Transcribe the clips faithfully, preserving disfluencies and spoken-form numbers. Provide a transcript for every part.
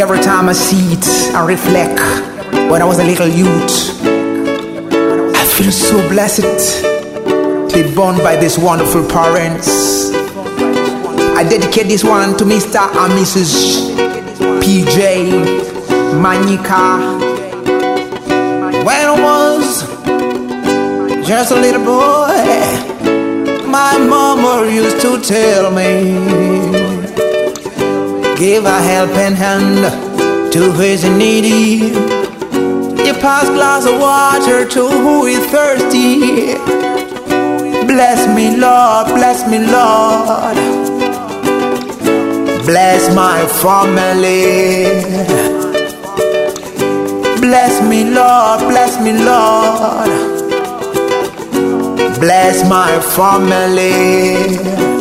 Every time I see it, I reflect when I was a little youth. I feel so blessed to be born by these wonderful parents. I dedicate this one to Mister and Missus P J Manika. When I was just a little boy, my mama used to tell me, give a helping hand to who is needy. You pass glass of water to who is thirsty. Bless me, Lord, bless me, Lord. Bless my family. Bless me, Lord, bless me, Lord. Bless my family.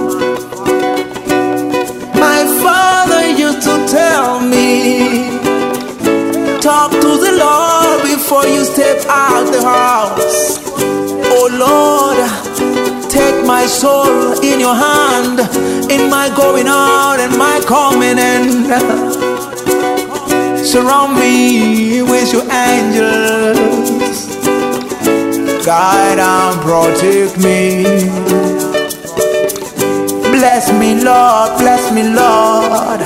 My father used to tell me, talk to the Lord before you step out the house. Oh Lord, take my soul in your hand, in my going out and my coming in. Surround me with your angels, guide and protect me. Bless me, Lord, bless me, Lord.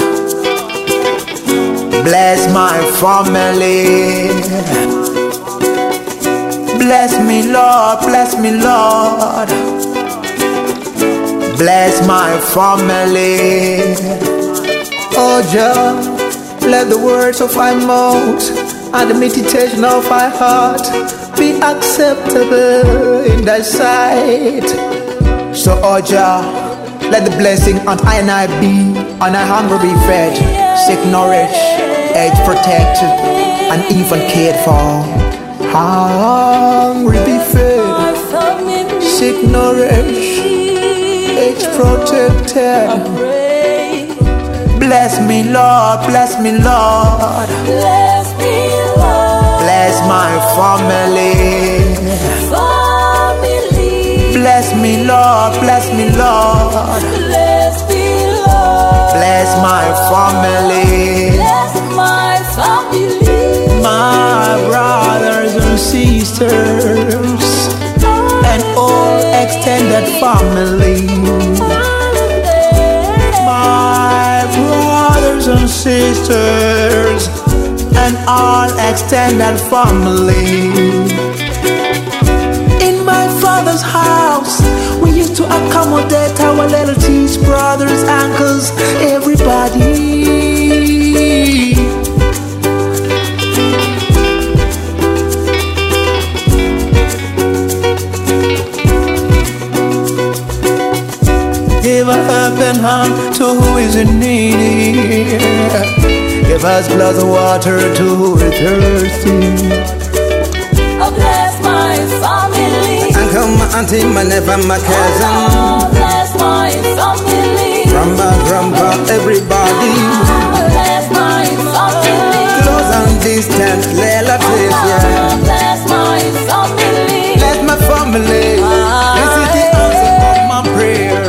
Bless my family. Bless me, Lord, bless me, Lord. Bless my family. Oh, Jah, let the words of my mouth and the meditation of my heart be acceptable in thy sight. So, oh Jah, let the blessing on I and I be, on I hunger be fed, sick nourished, age protected, and even cared for. Hungry be fed, sick nourished, age protected. Bless me, Lord, bless me, Lord. Bless me, Lord. Bless my family. Family. Bless me, Lord, bless me, Lord. Bless me, Lord. Bless my family. Bless my family. My brothers and sisters and all extended family. My brothers and sisters and all extended family. In my father's house, we used to accommodate our relatives, brothers, uncles, everybody. Give a helping hand to who is in need. Give us glass of water to who is thirsty. Oh, bless my family. Uncle, my auntie, my nephew, my cousin. Oh, bless my family. Grandma, grandpa, everybody. Oh, bless my family. Close and distant relatives, Oh, yeah. bless my family. Bless my family. This is the answer of my prayer.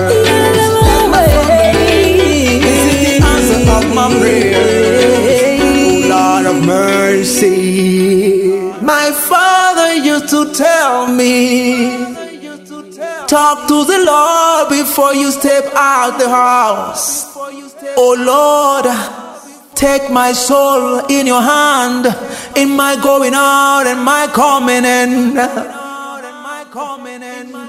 Of my prayers, Lord of mercy. My father used to tell me, talk to the Lord before you step out the house. Oh Lord, take my soul in your hand, in my going out and my coming in.